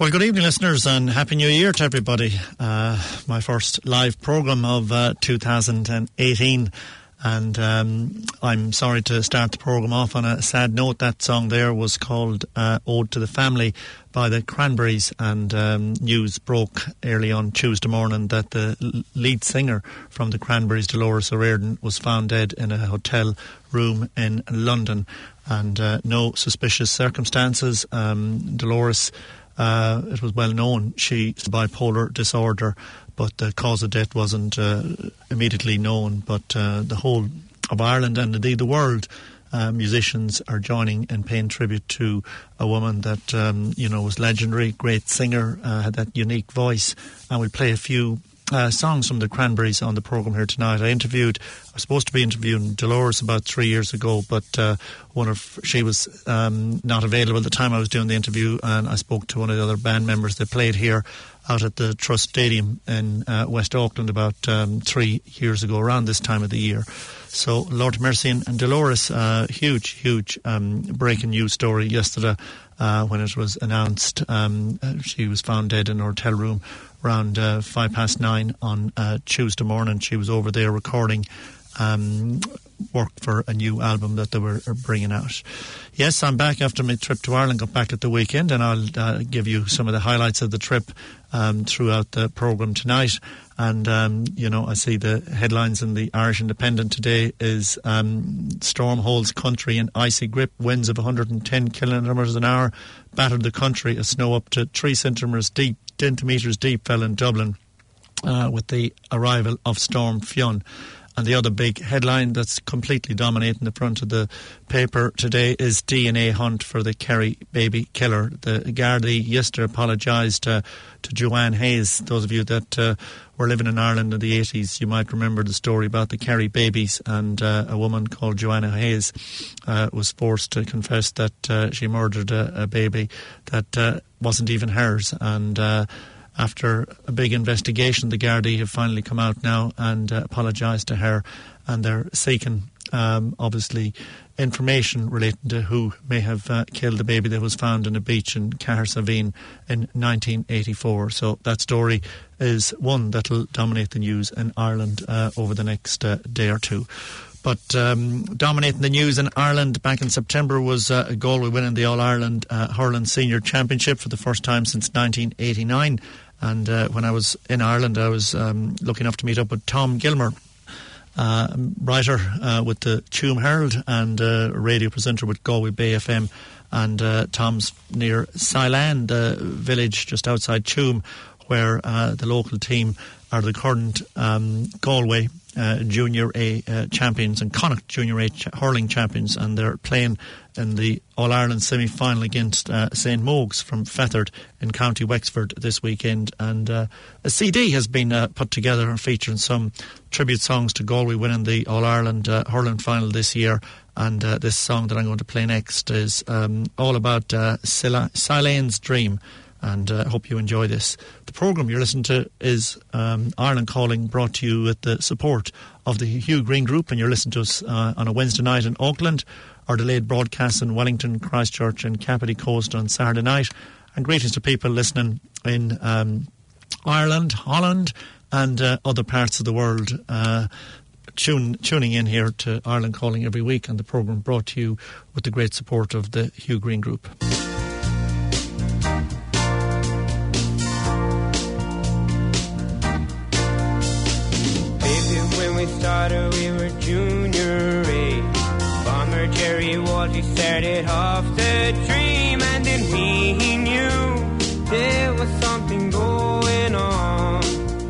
Well, good evening, listeners, and Happy New Year to everybody. My first live programme of 2018. And I'm sorry to start the programme off on a sad note. That song there was called Ode to the Family by the Cranberries, and news broke early on Tuesday morning that the lead singer from the Cranberries, Dolores O'Riordan, was found dead in a hotel room in London, and no suspicious circumstances. Dolores, it was well known, she has bipolar disorder, but the cause of death wasn't immediately known. But the whole of Ireland and indeed the world, musicians are joining in paying tribute to a woman that was legendary, great singer, had that unique voice. And we'll play a few songs from the Cranberries on the programme here tonight. I was supposed to be interviewing Dolores about 3 years ago, but she was not available at the time I was doing the interview, and I spoke to one of the other band members. They played here out at the Trust Stadium in West Auckland about 3 years ago, around this time of the year. So, Lord mercy, and Dolores, huge breaking news story yesterday when it was announced. She was found dead in a hotel room around 9:05 on Tuesday morning. She was over there recording work for a new album that they were bringing out. Yes, I'm back after my trip to Ireland. Got back at the weekend, and I'll give you some of the highlights of the trip throughout the programme tonight. And, I see the headlines in the Irish Independent today is storm holds country in icy grip, winds of 110 kilometres an hour battered the country as snow up to 3 centimetres deep fell in Dublin with the arrival of Storm Fionn. And the other big headline that's completely dominating the front of the paper today is DNA hunt for the Kerry baby killer. The Gardaí yesterday apologised to Joanne Hayes. Those of you that were living in Ireland in the 80s, you might remember the story about the Kerry babies, and a woman called Joanna Hayes was forced to confess that she murdered a baby that wasn't even hers. And after a big investigation, the Gardaí have finally come out now and apologised to her, and they're seeking, obviously, information relating to who may have killed the baby that was found on a beach in Cahersaveen in 1984. So that story is one that'll dominate the news in Ireland over the next day or two. But dominating the news in Ireland back in September was Galway winning the All-Ireland Hurling Senior Championship for the first time since 1989. And when I was in Ireland, I was lucky enough to meet up with Tom Gilmer, writer with the Tuam Herald and radio presenter with Galway Bay FM. And Tom's near Silan, the village just outside Tuam, where the local team are the current Galway Junior A champions and Connacht Junior A hurling champions, and they're playing in the All-Ireland semi-final against St. Mogues from Fethard in County Wexford this weekend. And a CD has been put together featuring some tribute songs to Galway winning the All-Ireland hurling final this year. And this song that I'm going to play next is all about Silane's Dream. And I hope you enjoy this. The programme you're listening to is Ireland Calling, brought to you with the support of the Hugh Green Group. And you're listening to us on a Wednesday night in Auckland, our delayed broadcasts in Wellington, Christchurch and Kapiti Coast on Saturday night. And greetings to people listening in Ireland, Holland and other parts of the world. Tuning in here to Ireland Calling every week, and the programme brought to you with the great support of the Hugh Green Group. We started, we were junior A. Bomber Jerry Walsh started off the dream, and then we knew there was something going on.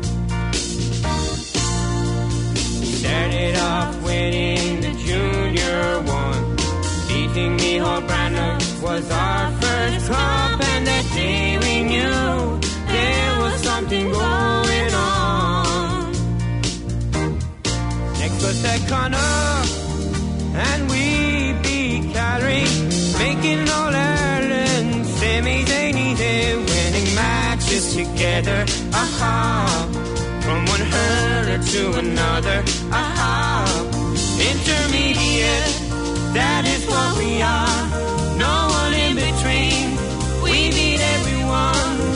Started off winning the junior one, beating Micheál Brandner was our first cup, and that day we knew there was something going on. Next was the Connacht, and we beat Calgary, making All-Ireland semis ain't easy, winning matches together, aha, from one hurler to another, aha, intermediate, that is what we are, no one in between, we beat everyone,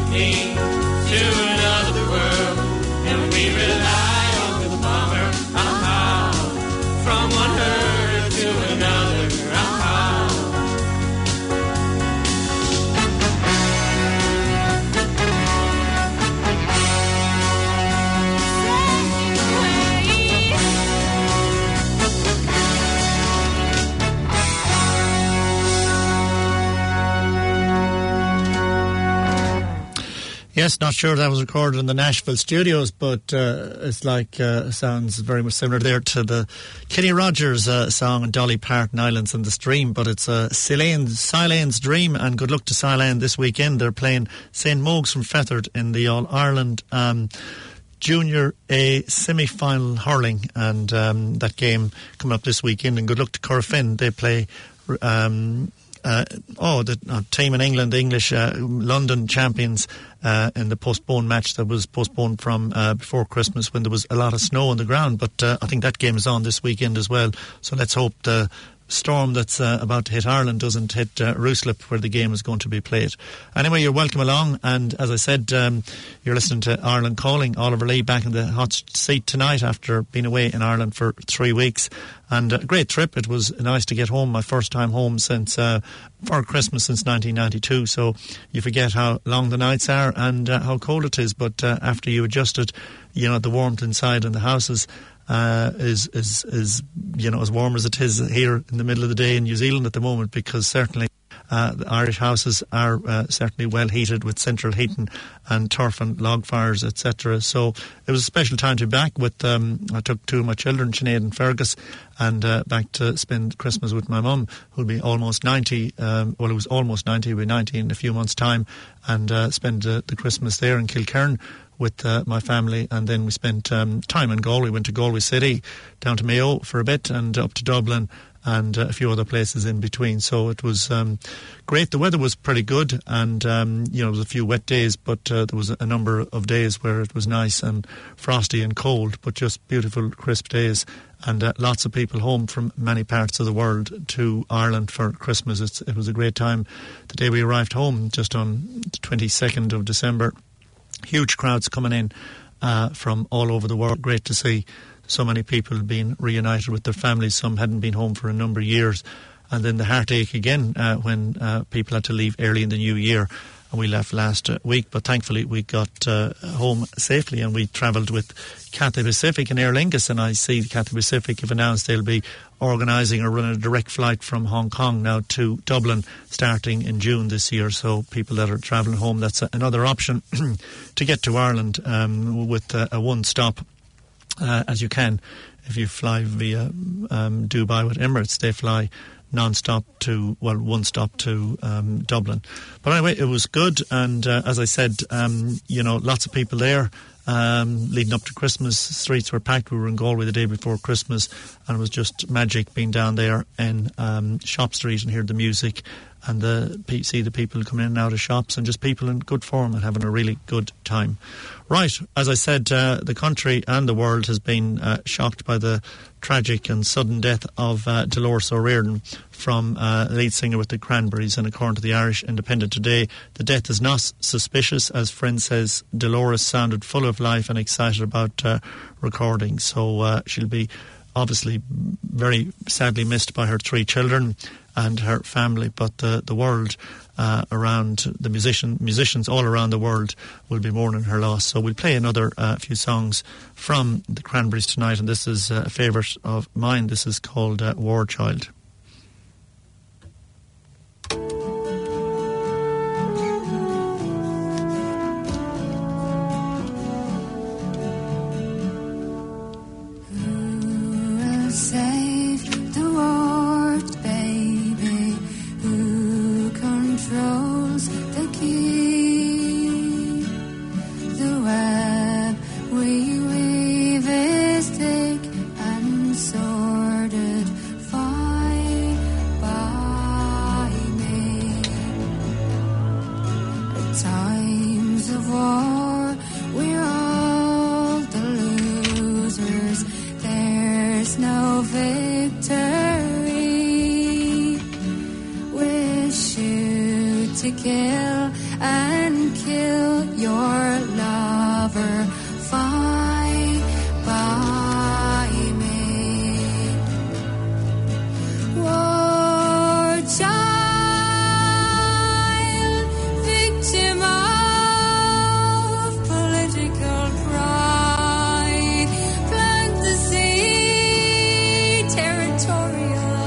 me to another world, and we rely on the bomber, from one herd to another, Yes, not sure that was recorded in the Nashville studios, but it's like sounds very much similar there to the Kenny Rogers song on Dolly Parton, Islands in the Stream, but it's Silane's Dream, and good luck to Silane this weekend. They're playing St. Mogues from Fethard in the All-Ireland Junior A semi-final hurling, and that game coming up this weekend, and good luck to Corofin. They play the team in England, the English London champions, in the postponed match that was postponed from before Christmas when there was a lot of snow on the ground. But I think that game is on this weekend as well. So let's hope the storm that's about to hit Ireland doesn't hit Ruislip, where the game is going to be played. Anyway, you're welcome along, and as I said, you're listening to Ireland Calling. Oliver Lee back in the hot seat tonight after being away in Ireland for 3 weeks, and a great trip. It was nice to get home, my first time home since for Christmas since 1992, so you forget how long the nights are and how cold it is, but after you adjust it, the warmth inside in the houses is as warm as it is here in the middle of the day in New Zealand at the moment, because certainly the Irish houses are certainly well heated with central heating and turf and log fires, etc. So it was a special time to be back with I took two of my children, Sinead and Fergus, and back to spend Christmas with my mum, who'll be almost 90. It was almost 90, he'll be 90 in a few months' time, and spend the Christmas there in Kilkerran with my family. And then we spent time in Galway. We went to Galway City, down to Mayo for a bit, and up to Dublin, and a few other places in between. So it was great. The weather was pretty good, and there was a few wet days, but there was a number of days where it was nice and frosty and cold, but just beautiful crisp days, and lots of people home from many parts of the world to Ireland for Christmas. It was a great time. The day we arrived home, just on the 22nd of December, huge crowds coming in from all over the world. Great to see so many people being reunited with their families. Some hadn't been home for a number of years. And then the heartache again when people had to leave early in the new year. And we left last week, but thankfully we got home safely, and we travelled with Cathay Pacific and Aer Lingus. And I see Cathay Pacific have announced they'll be organising or running a direct flight from Hong Kong now to Dublin starting in June this year. So people that are travelling home, that's another option to get to Ireland with a one-stop, as you can. If you fly via Dubai with Emirates, they fly non-stop to, one stop to Dublin. But anyway, it was good, and as I said, lots of people there leading up to Christmas. Streets were packed. We were in Galway the day before Christmas, and it was just magic being down there in Shop Street and hear the music and see the people coming in and out of shops, and just people in good form and having a really good time. Right, as I said, the country and the world has been shocked by the tragic and sudden death of Dolores O'Riordan, from lead singer with the Cranberries, and according to the Irish Independent today, the death is not suspicious. As Friend says, Dolores sounded full of life and excited about recording, so she'll be obviously very sadly missed by her 3 children and her family, but the world around, the musicians all around the world will be mourning her loss. So we'll play another few songs from the Cranberries tonight, and this is a favourite of mine. This is called War Child. Save the world, baby. Who controls the key? The web we weave is thick and sorted fine by me. At times of war, we're all the losers. There's no victory. Wish you to get kill and kill your lover. Fie by me. War child, victim of political pride, plant the seed, territorial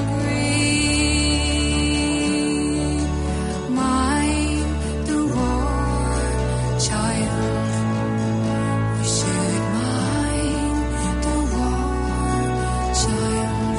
greed. Mind the war child. We should mind the war child.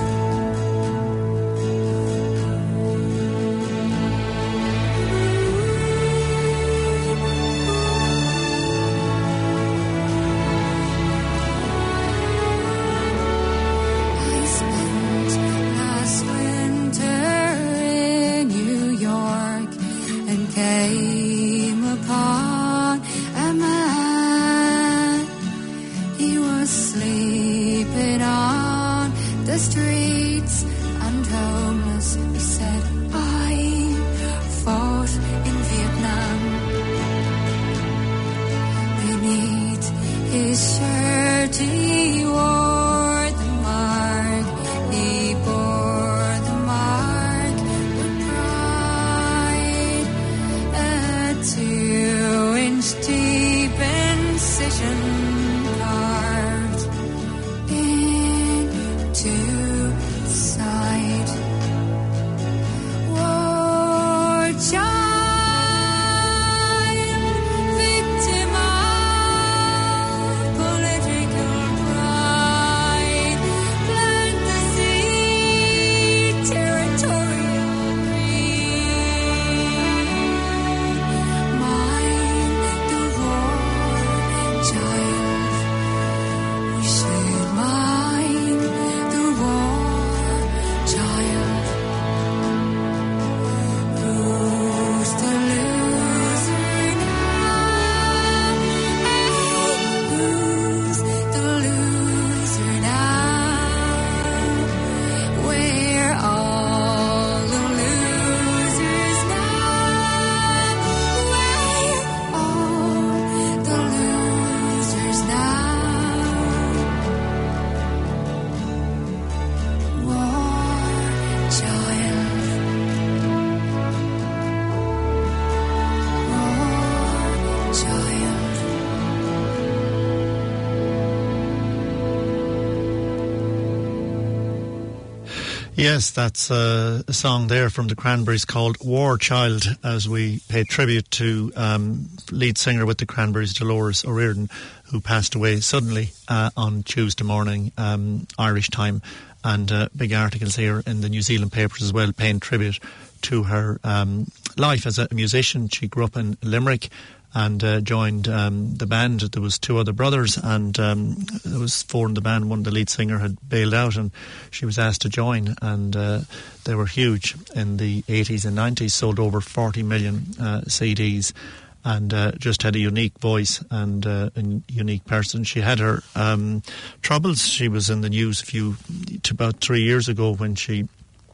I spent last winter in New York and came upon a man. He was sleeping on the streets and homeless. He said, I fought in Vietnam. Beneath his shirt he wore the mark. He bore the mark with pride. A 2-inch deep incision carved into the side. War child, victim of political pride, plant the seed, territorial greed. Mind the war child. We should mind the war child. Who's the loser now? Who's the loser now? We're all the losers now. We're all the losers now. War child. War child. Yes, that's a song there from the Cranberries called War Child, as we pay tribute to lead singer with the Cranberries, Dolores O'Riordan, who passed away suddenly on Tuesday morning, Irish time. And big articles here in the New Zealand papers as well, paying tribute to her life as a musician. She grew up in Limerick and joined the band. There was 2 other brothers, and there was 4 in the band. One, the lead singer, had bailed out, and she was asked to join, and they were huge in the 80s and 90s, sold over 40 million CDs, and just had a unique voice and a unique person. She had her troubles. She was in the news about 3 years ago when she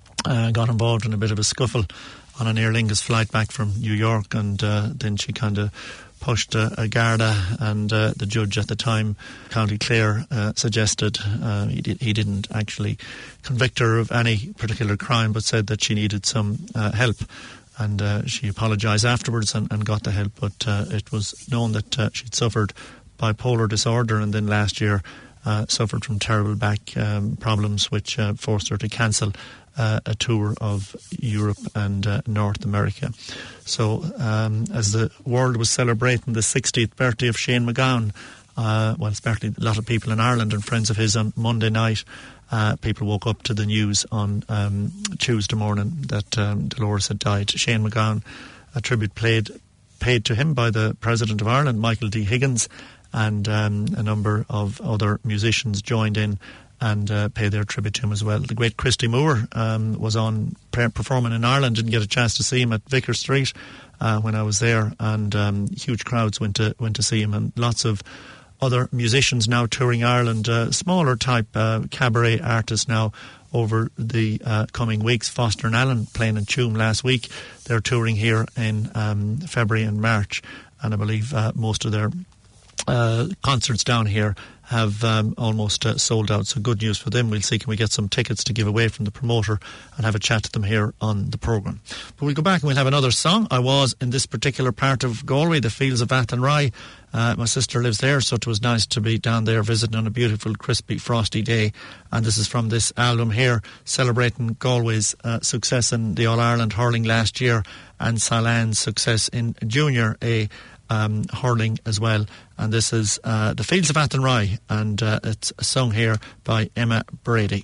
got involved in a bit of a scuffle on an Aer Lingus flight back from New York, and then she kind of pushed a Garda, and the judge at the time, County Clare, suggested he didn't actually convict her of any particular crime, but said that she needed some help. And she apologised afterwards and got the help, but it was known that she'd suffered bipolar disorder, and then last year suffered from terrible back problems, which forced her to cancel a tour of Europe and North America. So as the world was celebrating the 60th birthday of Shane MacGowan, especially a lot of people in Ireland and friends of his on Monday night, people woke up to the news on Tuesday morning that Dolores had died. Shane MacGowan, a tribute paid to him by the President of Ireland, Michael D. Higgins, and a number of other musicians joined in and paid their tribute to him as well. The great Christy Moore was on performing in Ireland. Didn't get a chance to see him at Vicar Street when I was there, and huge crowds went to see him, and lots of other musicians now touring Ireland, smaller type cabaret artists now over the coming weeks. Foster and Allen playing in Tuam last week. They're touring here in February and March, and I believe most of their concerts down here have almost sold out, so good news for them. We'll see, can we get some tickets to give away from the promoter and have a chat to them here on the programme. But we'll go back and we'll have another song. I was in this particular part of Galway, the fields of Athenry. My sister lives there, so it was nice to be down there visiting on a beautiful, crispy, frosty day. And this is from this album here, celebrating Galway's success in the All-Ireland hurling last year and Salan's success in Junior A hurling as well. And this is The Fields of Athenry, and it's a song here by Emma Brady.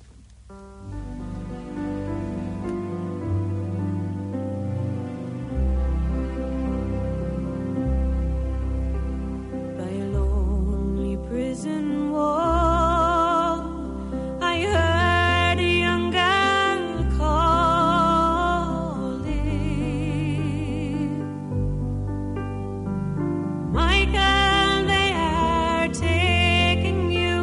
By a lonely prison wall, I heard a young girl calling, Michael, they are taking you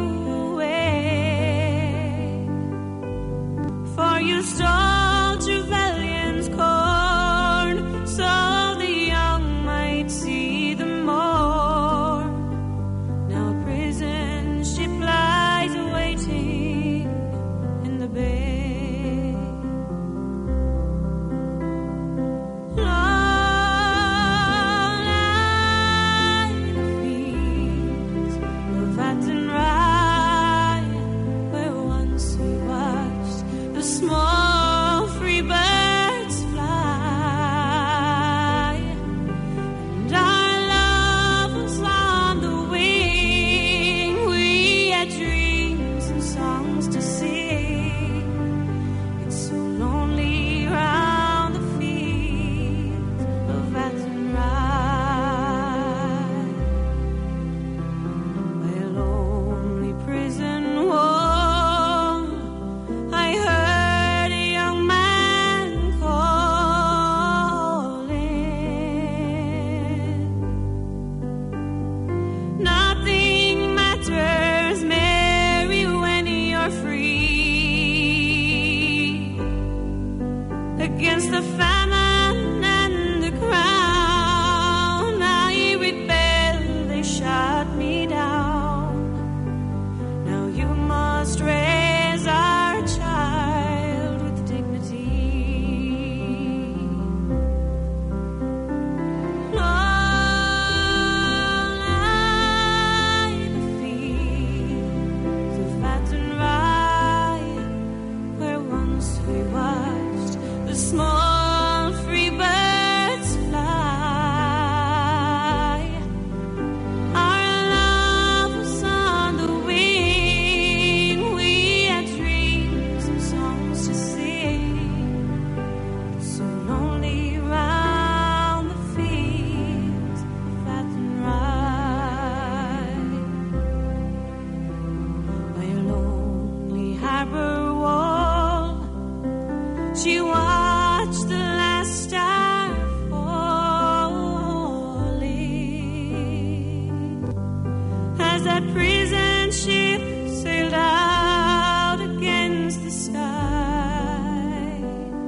away, for you stole Trevelyan's corn, so the young might see the more. Now a prison ship lies awaiting in the bay. Long lie the fields of Athenry, where once we watched the small free birds fly, and our love was on the wing. We had dreams and songs to sing. It's so lonely round the fields of Athenry. By a lonely prison wall, I heard a young man calling. Nothing matters, Mary, when you're free. Against the famine and the crown, I rebelled, they shot me down. Now you must raise our child with dignity. Long lie the fields of Athenry, where once we watched the small free birds fly. Our love was on the wing. We had dreams and songs to sing. It's so lonely round the fields of Athenry. By a lonely harbour wall, she watched the last star falling, as that prison ship sailed out against the sky.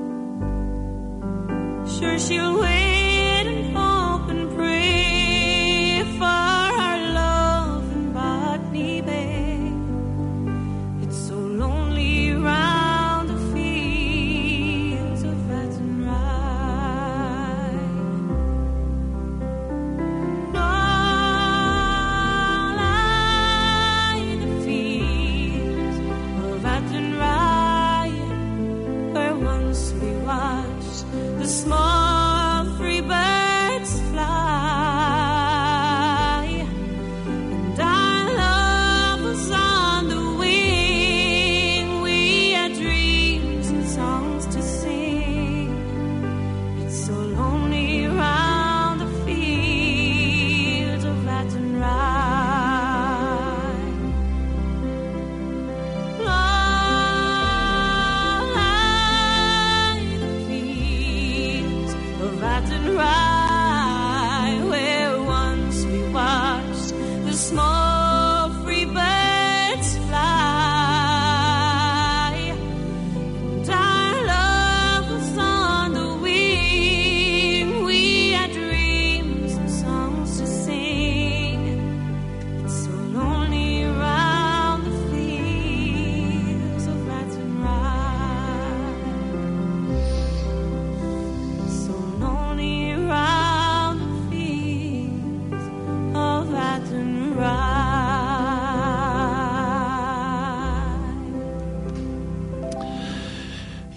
Sure, she'll wait and hope and pray for our love in Botany Bay. It's so lonely round the fields of Athenry. Long lie the fields of Athenry, where once we watched the small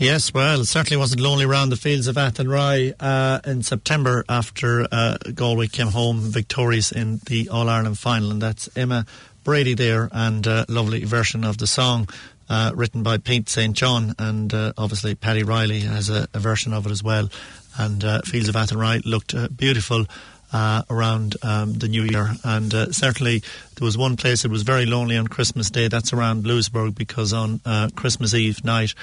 Yes, well, it certainly wasn't lonely round the fields of Athenry in September after Galway came home victorious in the All-Ireland final, and that's Emma Brady there, and a lovely version of the song written by Pete St. John, and obviously Paddy Riley has a version of it as well, and Fields of Athenry looked beautiful around the New Year, and certainly there was one place it was very lonely on Christmas Day, that's around Louisburgh, because on Christmas Eve night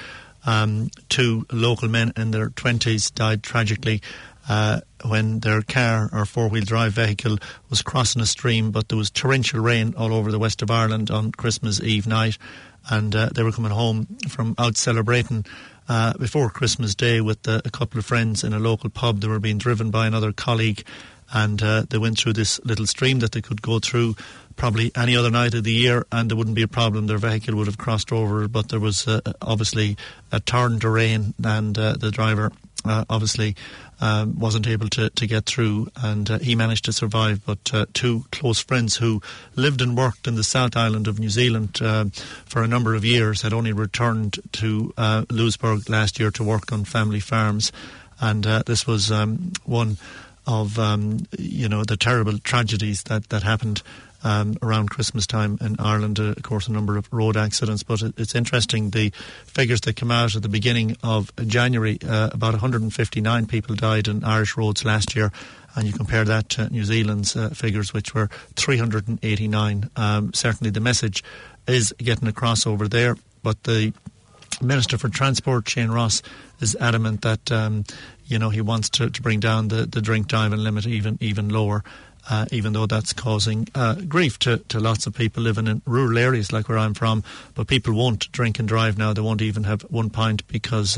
2 local men in their 20s died tragically when their car or four-wheel drive vehicle was crossing a stream, but there was torrential rain all over the west of Ireland on Christmas Eve night, and they were coming home from out celebrating before Christmas Day with a couple of friends in a local pub. They were being driven by another colleague, and they went through this little stream that they could go through probably any other night of the year, and there wouldn't be a problem. Their vehicle would have crossed over, but there was obviously a torrent of rain, and the driver obviously wasn't able to get through, and he managed to survive. But 2 close friends who lived and worked in the South Island of New Zealand for a number of years had only returned to Louisburgh last year to work on family farms, and this was one of the terrible tragedies that happened around Christmas time in Ireland. Of course, a number of road accidents, but it's interesting, the figures that come out at the beginning of January, about 159 people died in Irish roads last year, and you compare that to New Zealand's figures, which were 389. Certainly the message is getting across over there, but the Minister for Transport, Shane Ross, is adamant that he wants to bring down the drink driving limit even lower, even though that's causing grief to lots of people living in rural areas like where I'm from. But people won't drink and drive now. They won't even have 1 pint, because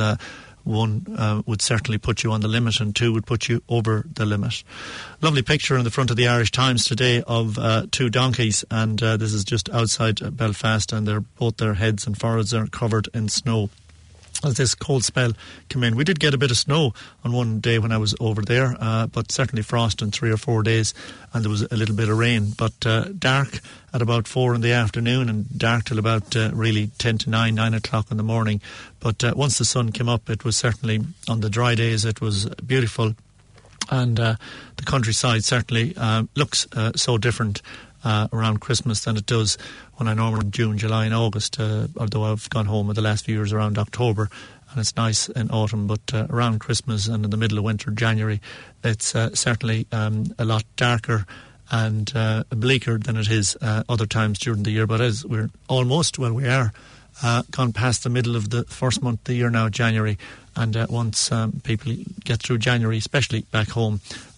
1 would certainly put you on the limit, and 2 would put you over the limit. Lovely picture in the front of the Irish Times today of 2 donkeys, and this is just outside Belfast, and both their heads and foreheads are covered in snow as this cold spell came in. We did get a bit of snow on one day when I was over there, but certainly frost in 3 or 4 days, and there was a little bit of rain, but dark at about 4 in the afternoon, and dark till about really 10 to 9 o'clock in the morning. But once the sun came up, it was certainly, on the dry days, it was beautiful, and the countryside certainly looks so different around Christmas than it does when I normally June, July and August, although I've gone home in the last few years around October, and it's nice in autumn, but around Christmas and in the middle of winter, January, it's certainly a lot darker and bleaker than it is other times during the year. But as we are gone past the middle of the first month of the year now, January, and once people get through January, especially back home,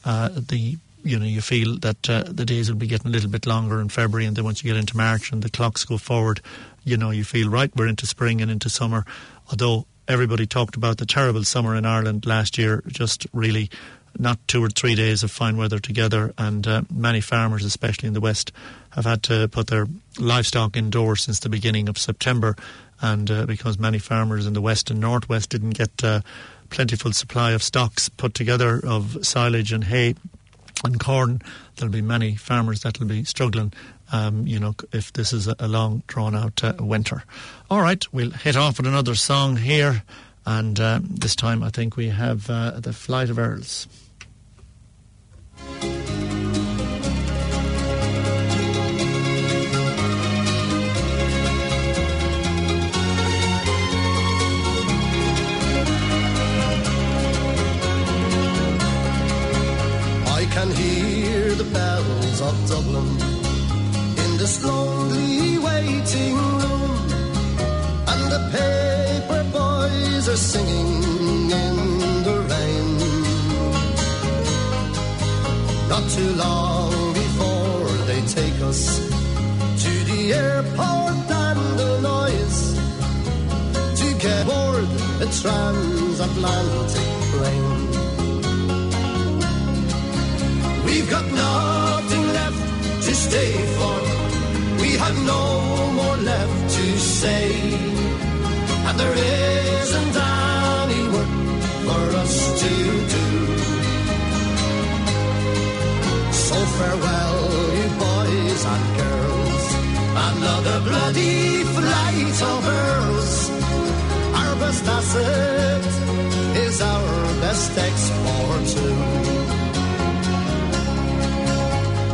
you feel that the days will be getting a little bit longer in February, and then once you get into March and the clocks go forward, you feel, right, we're into spring and into summer. Although everybody talked about the terrible summer in Ireland last year, just really not 2 or 3 days of fine weather together, and many farmers, especially in the West, have had to put their livestock indoors since the beginning of September, and because many farmers in the West and Northwest didn't get plentiful supply of stocks put together of silage and hay and corn, there'll be many farmers that will be struggling, if this is a long, drawn-out winter. All right, we'll hit off with another song here, and this time I think we have The Flight of Earls. Can hear the bells of Dublin in this lonely waiting room, and the paper boys are singing in the rain. Not too long before they take us to the airport and the noise to get aboard a transatlantic plane. We've got nothing left to stay for. We have no more left to say, and there isn't any work for us to do. So farewell, you boys and girls. Another bloody flight of Earls. Our best asset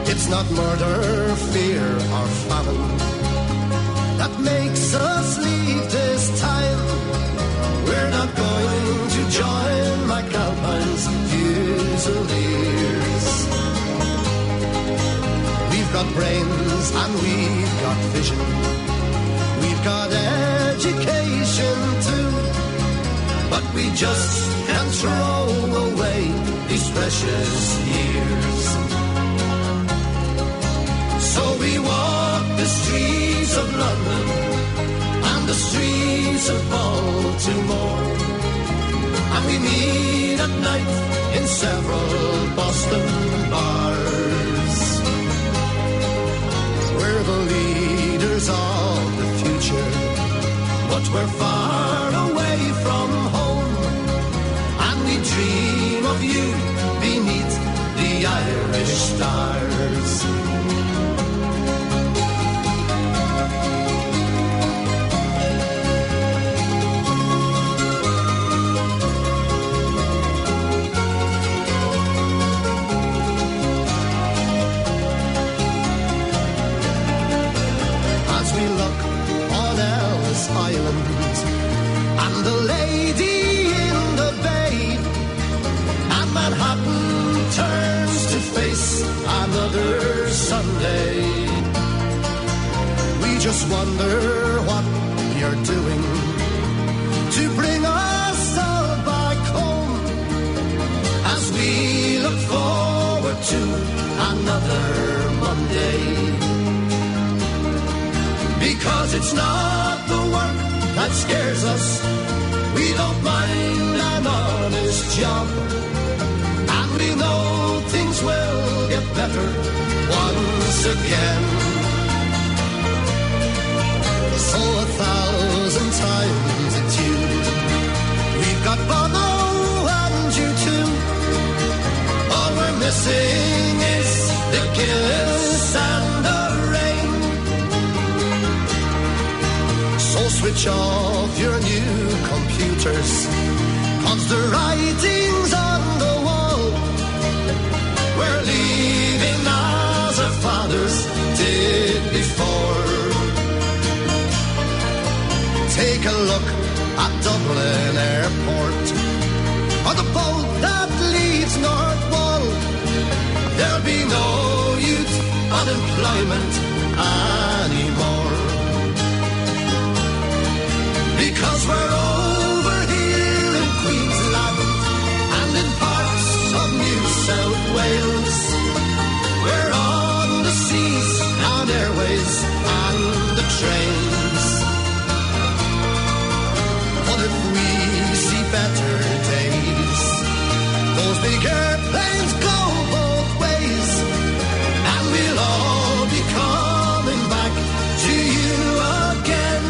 It's not murder, fear, or famine that makes us leave this time. We're not going to join McAlpine's Fusiliers. We've got brains and we've got vision. We've got education too. But we just can't throw away these precious years. So we walk the streets of London and the streets of Baltimore, and we meet at night in several Boston bars. We're the leaders of the future, but we're far away from home, and we dream of you beneath the Irish stars. Island and the lady in the bay, and Manhattan turns to face another Sunday. We just wonder what you're doing to bring us all back home, as we look forward to another Monday. Because it's not the work that scares us. We don't mind an honest job, and we know things will get better once again. So 1,000 times it's you. We've got Bono and you too. All we're missing is the Guinness and the rain. So switch off your new computers, 'cause the writing's on the wall. We're leaving as our fathers did before. Take a look at Dublin Airport, or the boat that leaves North Wall. There'll be no youth unemployment anymore, because we're over here in Queensland and in parts of New South Wales. We're on the seas and airways and the trains. But if we see better days, those big airplanes go both ways, and we'll all be coming back to you again.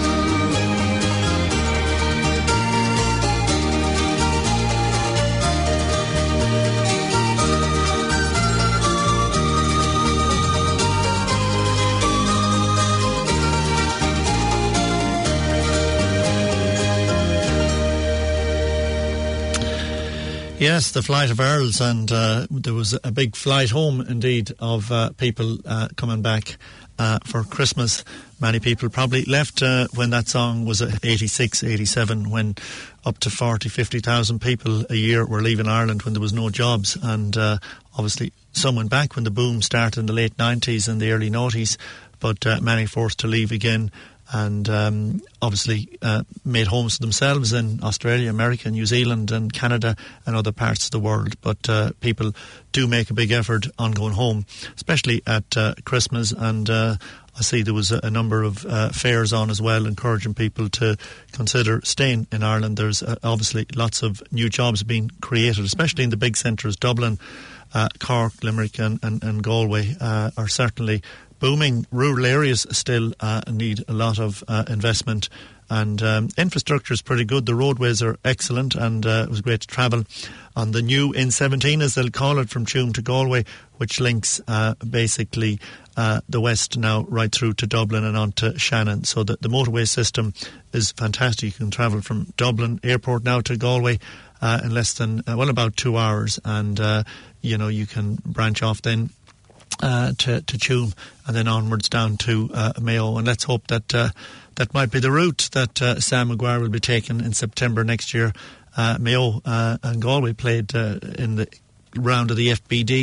Yes, the Flight of Earls, and there was a big flight home, indeed, of people coming back for Christmas. Many people probably left when that song was 86, 87, when up to 40, 50,000 people a year were leaving Ireland when there was no jobs. And obviously some went back when the boom started in the late 90s and the early noughties, but many forced to leave again, and obviously made homes for themselves in Australia, America, New Zealand and Canada and other parts of the world. But people do make a big effort on going home, especially at Christmas. And I see there was a number of fairs on as well, encouraging people to consider staying in Ireland. There's obviously lots of new jobs being created, especially in the big centres. Dublin, Cork, Limerick and Galway are certainly booming. Rural areas still need a lot of investment, and infrastructure is pretty good. The roadways are excellent, and it was great to travel on the new N17, as they'll call it, from Tuam to Galway, which links basically the west now right through to Dublin and on to Shannon. So the motorway system is fantastic. You can travel from Dublin Airport now to Galway in less than, about 2 hours, and you can branch off then to Tuam, and then onwards down to Mayo. And let's hope that that might be the route that Sam Maguire will be taking in September next year. Mayo and Galway played in the round of the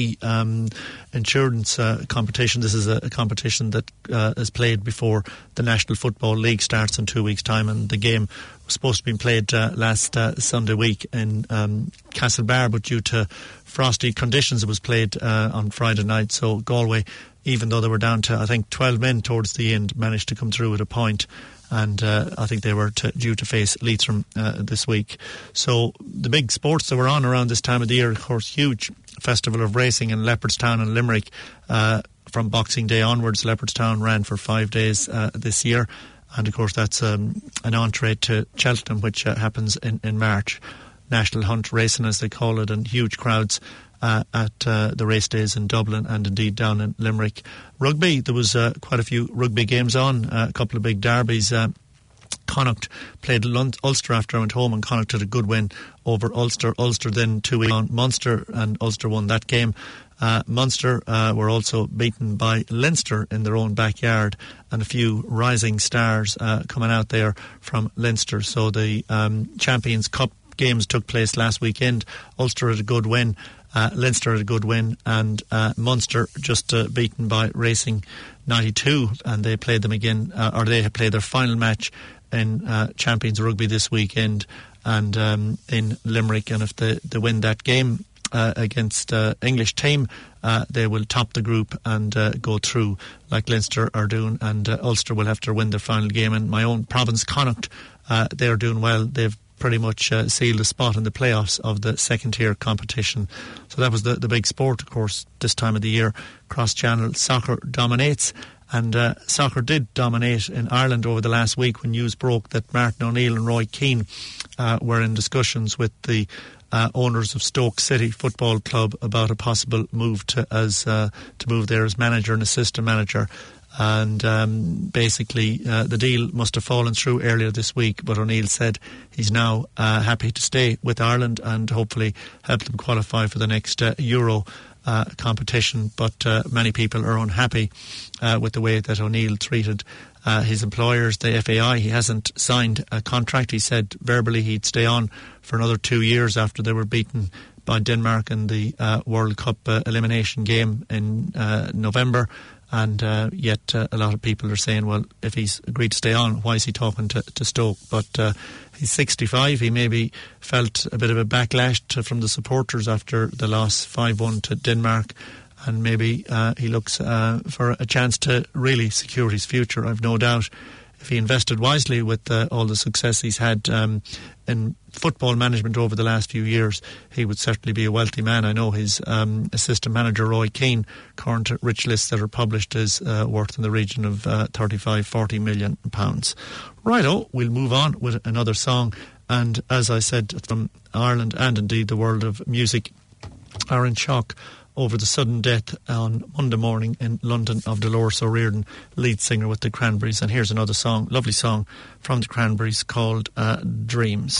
FBD insurance competition. This is a competition that is played before the National Football League starts in 2 weeks' time, and the game was supposed to be played last Sunday week in Castlebar, but due to frosty conditions it was played on Friday night. So Galway, even though they were down to I think 12 men towards the end, managed to come through with a point. And I think they were due to face Leitrim this week. So the big sports that were on around this time of the year, of course, huge festival of racing in Leopardstown and Limerick. From Boxing Day onwards, Leopardstown ran for 5 days this year. And of course that's an entree to Cheltenham, which happens in March. National Hunt Racing, as they call it, and huge crowds at the race days in Dublin and indeed down in Limerick. Rugby, there was quite a few rugby games on, a couple of big derbies. Connacht played Ulster after I went home, and Connacht had a good win over Ulster. Ulster then 2-1 on Munster, and Ulster won that game. Munster were also beaten by Leinster in their own backyard, and a few rising stars coming out there from Leinster. So the Champions Cup games took place last weekend. Ulster had a good win, Leinster had a good win, and Munster just beaten by Racing 92, and they played them again, or they have played their final match in Champions Rugby this weekend, and in Limerick. And if they win that game against English team, they will top the group and go through like Leinster are doing, and Ulster will have to win their final game. And my own province, Connacht, they're doing well. They've pretty much sealed a spot in the playoffs of the second tier competition. So that was the big sport, of course, this time of the year. Cross-channel soccer dominates, and soccer did dominate in Ireland over the last week when news broke that Martin O'Neill and Roy Keane were in discussions with the owners of Stoke City Football Club about a possible move to move there as manager and assistant manager. And basically the deal must have fallen through earlier this week, but O'Neill said he's now happy to stay with Ireland and hopefully help them qualify for the next Euro competition. But many people are unhappy with the way that O'Neill treated his employers, the FAI. He hasn't signed a contract. He said verbally he'd stay on for another 2 years after they were beaten by Denmark in the World Cup elimination game in November. And yet a lot of people are saying, well, if he's agreed to stay on, why is he talking to Stoke? But he's 65. He maybe felt a bit of a backlash from the supporters after the loss 5-1 to Denmark, and maybe he looks for a chance to really secure his future. I've no doubt if he invested wisely with all the success he's had in football management over the last few years, he would certainly be a wealthy man. I know his assistant manager Roy Keane, current rich lists that are published, is worth in the region of 35-40 million pounds. Righto, we'll move on with another song, and as I said, from Ireland and indeed the world of music are in shock over the sudden death on Monday morning in London of Dolores O'Riordan, lead singer with the Cranberries. And here's another song, lovely song from the Cranberries called Dreams.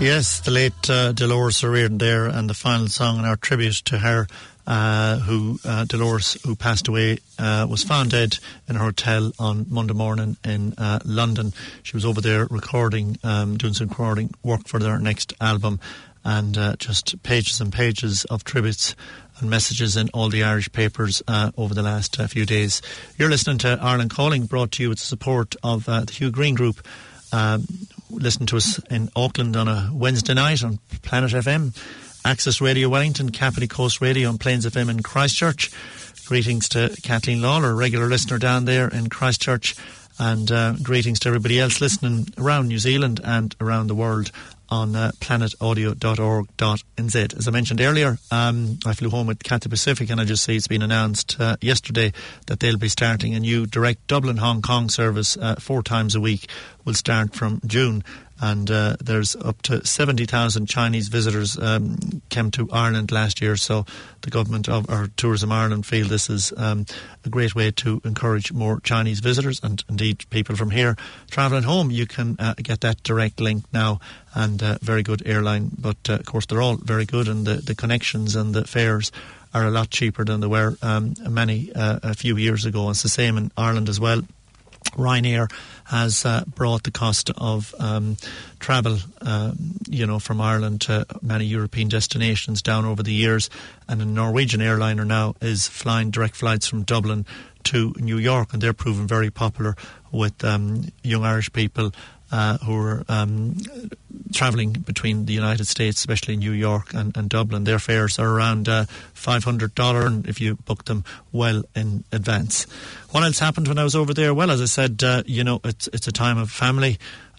Yes, the late Dolores O'Riordan there, and the final song in our tribute to her, Dolores, who passed away, was found dead in her hotel on Monday morning in London. She was over there recording, doing some recording work for their next album, and just pages and pages of tributes and messages in all the Irish papers over the last few days. You're listening to Ireland Calling, brought to you with the support of the Hugh Green Group. Listen to us in Auckland on a Wednesday night on Planet FM, Access Radio Wellington, Capity Coast Radio and Plains FM in Christchurch. Greetings to Kathleen Lawler, regular listener down there in Christchurch, and greetings to everybody else listening around New Zealand and around the world on planetaudio.org.nz. As I mentioned earlier, I flew home with Cathay Pacific, and I just see it's been announced yesterday that they'll be starting a new direct Dublin-Hong Kong service 4 times a week. Will start from June, and there's up to 70,000 Chinese visitors came to Ireland last year, so the government of our Tourism Ireland feel this is a great way to encourage more Chinese visitors, and indeed people from here travelling home. You can get that direct link now, and very good airline, but of course they're all very good, and the connections and the fares are a lot cheaper than they were a few years ago. It's the same in Ireland as well. Ryanair has brought the cost of travel, from Ireland to many European destinations down over the years, and a Norwegian airliner now is flying direct flights from Dublin to New York, and they're proving very popular with young Irish people who are travelling between the United States, especially New York and Dublin. Their fares are around $500 if you book them well in advance. What else happened when I was over there? Well, as I said, it's a time of family.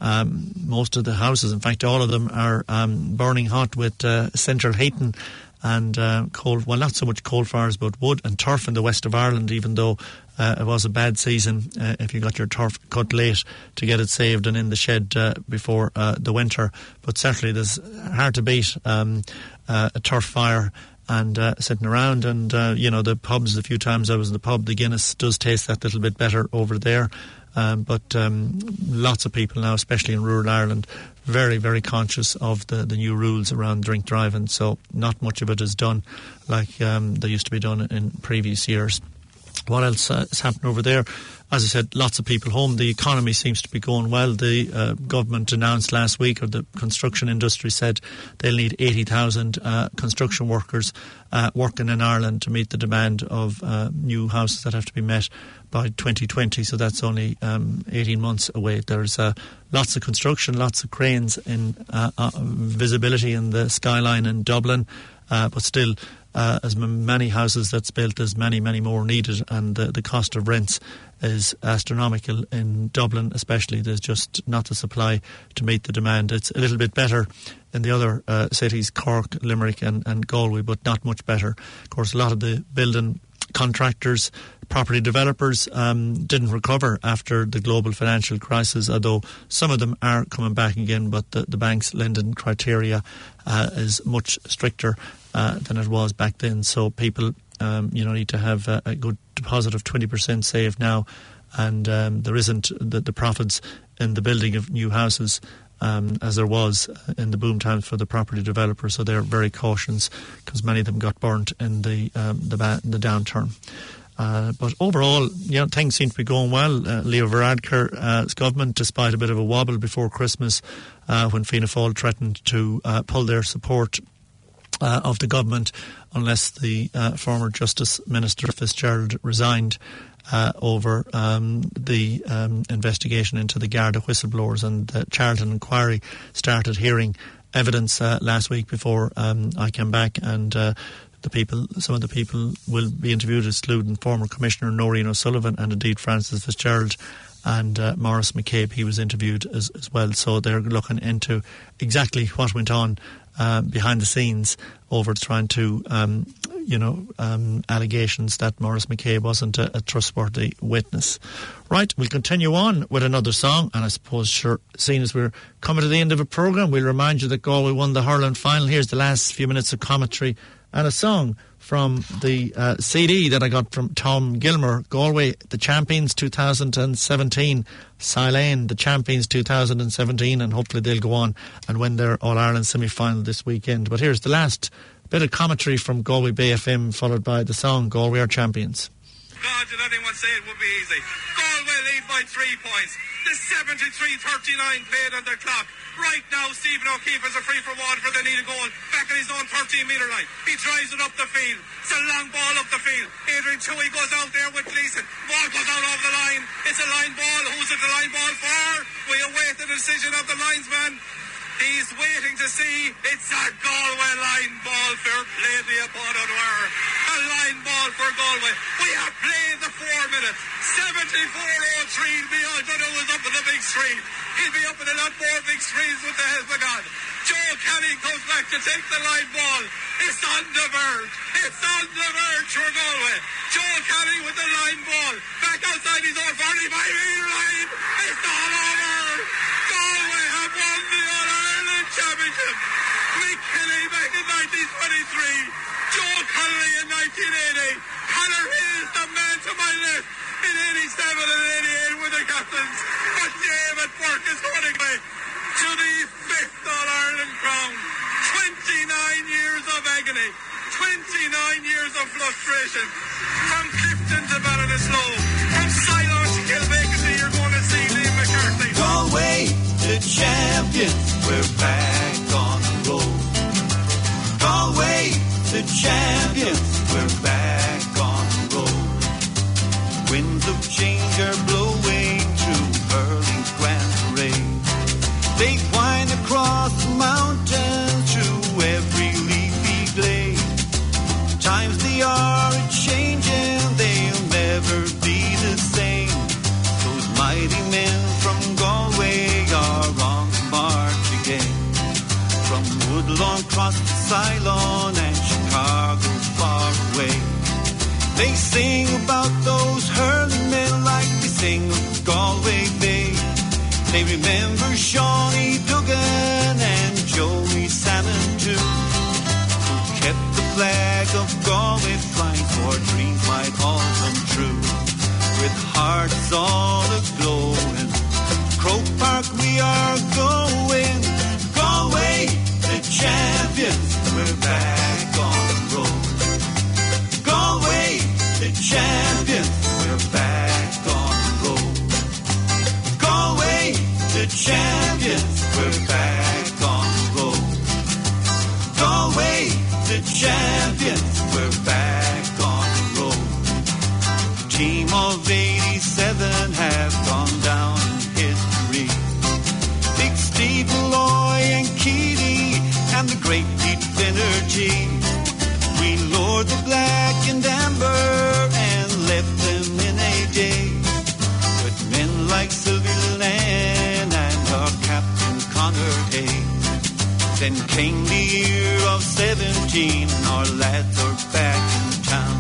Most of the houses, in fact all of them, are burning hot with central heating and coal, well, not so much coal fires, but wood and turf in the west of Ireland, even though it was a bad season if you got your turf cut late to get it saved and in the shed before the winter. But certainly there's hard to beat a turf fire and sitting around, and the pubs, the few times I was in the pub, the Guinness does taste that little bit better over there. But lots of people now, especially in rural Ireland, very, very conscious of the new rules around drink driving, so not much of it is done like they used to be done in previous years. What else has happened over there? As I said, lots of people home. The economy seems to be going well. The government announced last week, or the construction industry said they'll need 80,000 construction workers working in Ireland to meet the demand of new houses that have to be met by 2020. So that's only 18 months away. There's lots of construction, lots of cranes in visibility in the skyline in Dublin, but still as many houses that's built, there's many, many more needed, and the cost of rents is astronomical in Dublin especially. There's just not the supply to meet the demand. It's a little bit better in the other cities, Cork, Limerick and Galway, but not much better. Of course, a lot of the building contractors, property developers didn't recover after the global financial crisis, although some of them are coming back again, but the bank's lending criteria is much stricter than it was back then. So people need to have a good deposit of 20% saved now, and there isn't the profits in the building of new houses as there was in the boom times for the property developers. So they're very cautious because many of them got burnt in the downturn. But overall, things seem to be going well. Leo Varadkar's government, despite a bit of a wobble before Christmas, when Fianna Fáil threatened to pull their support of the government unless the former Justice Minister Fitzgerald resigned over the investigation into the Garda whistleblowers, and the Charlton inquiry started hearing evidence last week before I came back, and some of the people will be interviewed, excluding former Commissioner Noreen O'Sullivan and indeed Francis Fitzgerald and Maurice McCabe. He was interviewed as well, so they're looking into exactly what went on behind the scenes over trying to allegations that Maurice McCabe wasn't a trustworthy witness. Right, we'll continue on with another song, and I suppose, seeing as we're coming to the end of a programme, we'll remind you that Galway won the hurling final. Here's the last few minutes of commentary and a song from the CD that I got from Tom Gilmer, Galway, the champions 2017, Silane, the champions 2017, and hopefully they'll go on and win their All-Ireland semi-final this weekend. But here's the last bit of commentary from Galway Bay FM, followed by the song Galway are champions. God, did anyone say it would be easy? Galway lead by 3 points. The 73-39 played on their clock. Right now, Stephen O'Keefe has a free for Waterford. They need a goal back in his own 13-metre line. He drives it up the field. It's a long ball up the field. Adrian Toohey goes out there with Gleeson. Ball goes out over the line. It's a line ball. Who's it the line ball for? We await the decision of the linesman. He's waiting to see. It's a Galway line ball. Fair play to you, Paul O'Dwyer. A line ball for Galway. We have played the 4 minutes. 74-03. We all don't know who's up in the big screen. He'll be up in a lot more big screens with the help of God. Joe Kelly comes back to take the line ball. It's on the verge. It's on the verge for Galway. Joe Kelly with the line ball. Back outside his own 45-metre line. It's all over. Galway have won the All-Ireland Championship. Mick Kelly back in 1923. Joe Connolly in 1980. Connor is the man to my list in 87 and 88 with the captains. But David Burke is running away to the 5th All-Ireland crown. 29 years of agony. 29 years of frustration. From Clifton to Ballinasloe. From Ceylon to Kilbacon, you're going to see Liam McCarthy. Galway, the champions, we're back on the road. Galway, the champions, we're back on the road. Winds of change are blowing through hurling's grand parade. They wind across the mountains through every leafy glade. Times they are a-changing, they'll never be the same. Those mighty men from Galway are on the march again. From Woodlawn cross to Ceylon and Chicago's far away. They sing about those hurling men like they sing of Galway Bay. They remember Shawnee Duggan and Joey Salmon too, who kept the flag of Galway flying for dreams might all come true. With hearts all aglow, Croke Park we are going. Galway, the champions, we're back on the road. Galway, the champions, we're back on the road. Galway, the champions, we're back on the road. Galway, the champions, we're back on the road. The team of 87 have gone down in history. Big Steve Malloy and Keely and the great Pete Finerty. We lured the black and amber and left them in a day. But men like Sylvie Land and our captain Connor Hay. Then came the year of 17, our lads are back in town.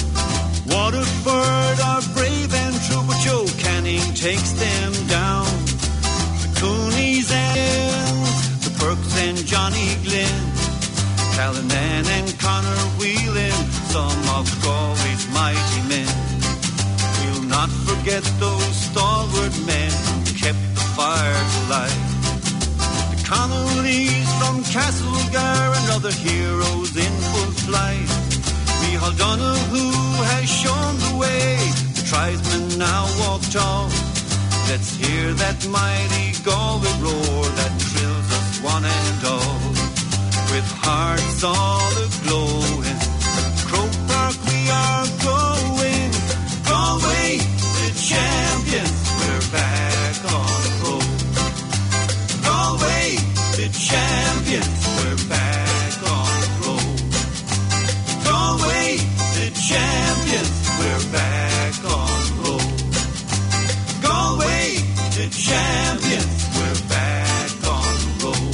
Waterford are brave and true, but Joe Canning takes them down. The Coonies and the Burkes and Johnny Glynn, Callanan and Connor Whelan, some of Galway's mighty men. We'll not forget those stalwart men who kept the fires alive. The Connollys from Castlegar and other heroes in full flight. Micheál Donoghue has shown the way, the tribesmen now walk tall. Let's hear that mighty Galway roar that thrills us one and all. With hearts all aglow, Croke Park we are going. Galway, the champions, we're back on the road. Galway, the champions, we're back on the road. Galway, the champions, we're back on the road. Galway, the champions, we're back on the road.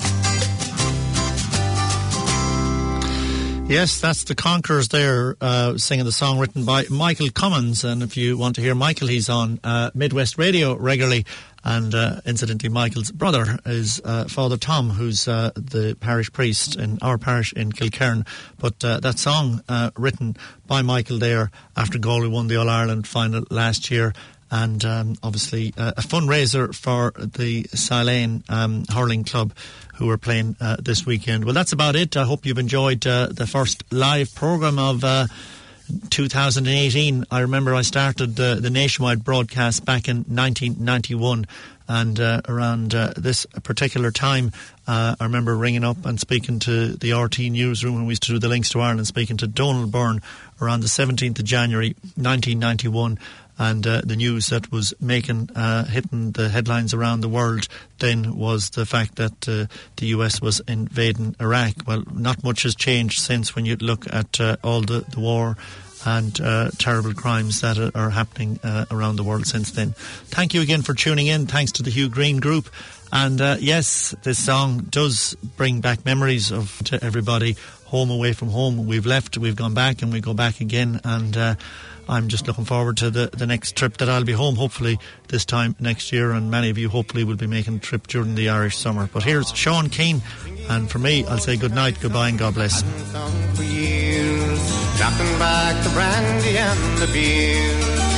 Yes, that's the Conquerors there, singing the song written by Michael Cummins. And if you want to hear Michael, he's on Midwest Radio regularly. And incidentally, Michael's brother is Father Tom, who's the parish priest in our parish in Kilcairn. But that song written by Michael there after Galway won the All-Ireland final last year, and obviously a fundraiser for the Silane Hurling Club, who are playing this weekend. Well, that's about it. I hope you've enjoyed the first live programme of 2018. I remember I started the nationwide broadcast back in 1991, and around this particular time, I remember ringing up and speaking to the RT newsroom when we used to do the Links to Ireland, speaking to Donald Byrne around the 17th of January 1991. And the news that was hitting the headlines around the world then was the fact that the US was invading Iraq. Well, not much has changed since, when you look at all the war and terrible crimes that are happening around the world since then. Thank you again for tuning in. Thanks to the Hugh Green Group. And yes, this song does bring back memories to everybody. Home away from home. We've left, we've gone back, and we go back again. And I'm just looking forward to the next trip that I'll be home, hopefully this time next year, and many of you hopefully will be making a trip during the Irish summer. But here's Sean Keane, and for me, I'll say good night, goodbye, and God bless. For years, dropping back the brandy and the beer,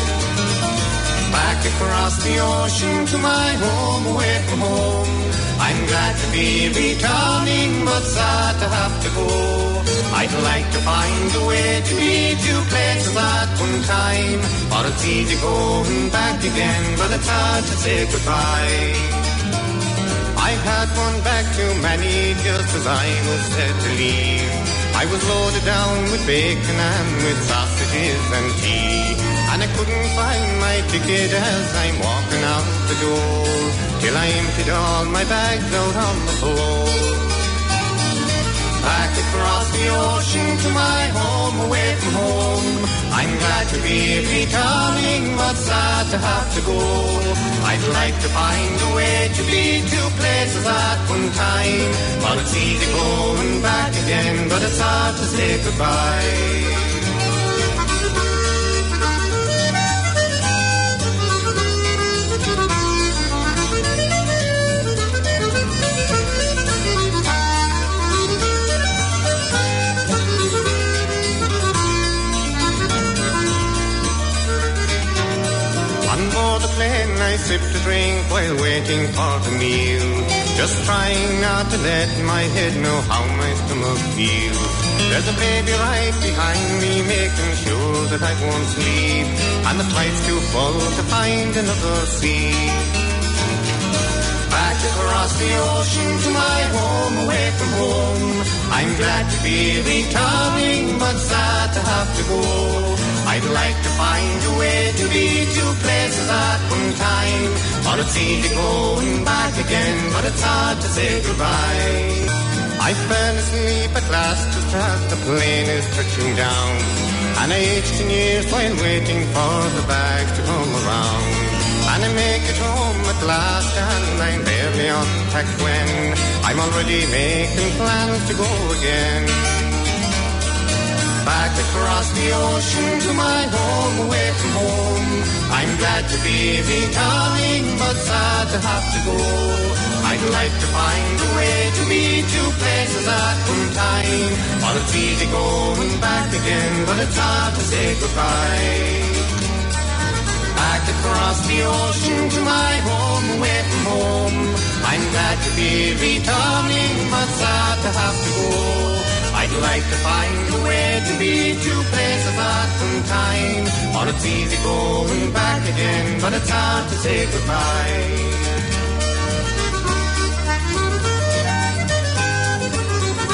back across the ocean to my home, away from home. I'm glad to be returning, but sad to have to go. I'd like to find a way to be two places at one time, or it's easy going back again, but it's hard to say goodbye. I've had one back too many, just as I was set to leave. I was loaded down with bacon and with sausages and tea, and I couldn't find my ticket as I'm walking out the door, till I emptied all my bags out on the floor. Back across the ocean to my home, away from home. I'm glad to be returning, but sad to have to go. I'd like to find a way to be two places at one time, but it's easy going back again, but it's hard to say goodbye. I sipped a drink while waiting for the meal, just trying not to let my head know how my stomach feels. There's a baby right behind me, making sure that I won't sleep, and the flight's too full to find another seat. Back across the ocean to my home, away from home. I'm glad to be returning, but sad to have to go. I'd like to find a way to be two places at one time, or it's easy going back again, but it's hard to say goodbye. I fell asleep at last just as the plane is touching down, and I aged in years while waiting for the bags to come around. And I make it home at last, and I'm barely unpacked when I'm already making plans to go again. Back across the ocean to my home, away from home. I'm glad to be returning, but sad to have to go. I'd like to find a way to be two places at one time, or it's easy going back again, but it's hard to say goodbye. Back across the ocean to my home, away from home. I'm glad to be returning, but sad to have to go. I'd like to find a way to be two places at one time, or it's easy going back again, but it's hard to say goodbye.